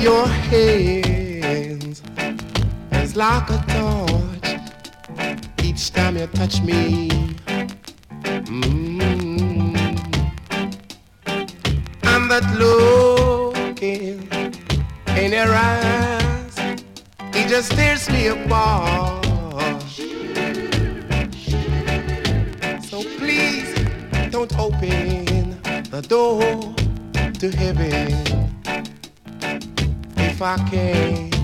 Your hands is like a torch each time you touch me. And that look in your eyes, it just tears me apart. So please don't open the door to heaven if I can.